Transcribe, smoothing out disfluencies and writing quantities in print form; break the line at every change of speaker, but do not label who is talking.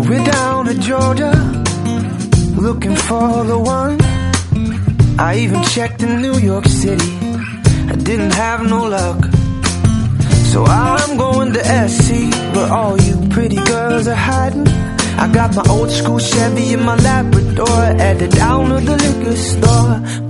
We're down to Georgia, looking for the one. I even checked in New York City, I didn't have no luck. So I'm going to SC, where all you pretty girls are hiding. I got my old school Chevy and my Labrador, headed down to the liquor store,